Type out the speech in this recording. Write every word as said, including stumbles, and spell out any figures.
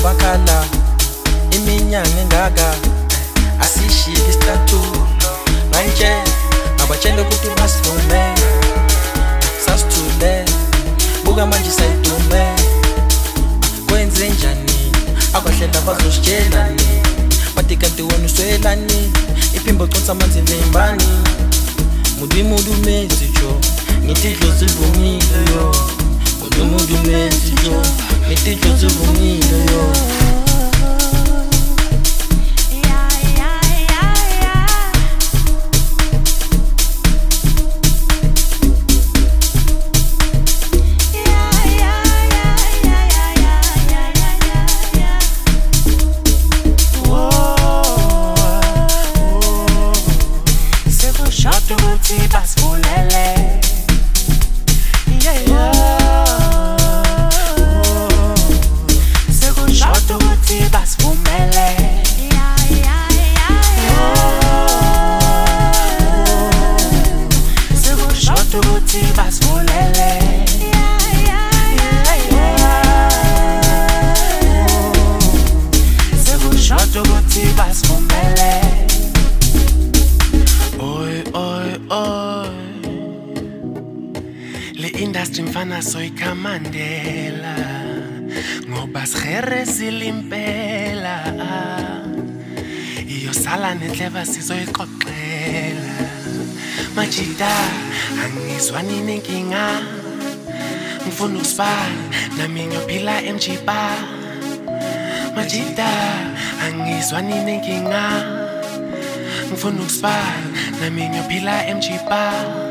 bakhala iminyanga engaka asishiki istatu manje abatshele ukuthi basivume sasithule buka manje sayitume kwenze njani akwahlela bazositshelani bathi kanti wena uswelani iphimbo consa amanzi vembani mudu mudu mezijo ngitidlo zivumile yo mudu mudu mezijo ngitidlo zivumile yo basfulele yeah yeah sekushoda ukuthi basifumele yeah yeah yeah sekushoda ukuthi basifulele yeah yeah yeah sekushoda ukuthi basifumele oy oy oy le industry mfana soyikamandela ngoba sigere silimpela iyo sala netleva sizoyixoxela majida angizwani nenkinga ngifuna ukusibala nami ngiyophila emjipa majida angizwani nenkinga ngifuna ukusibala nami ngiyophila emjipa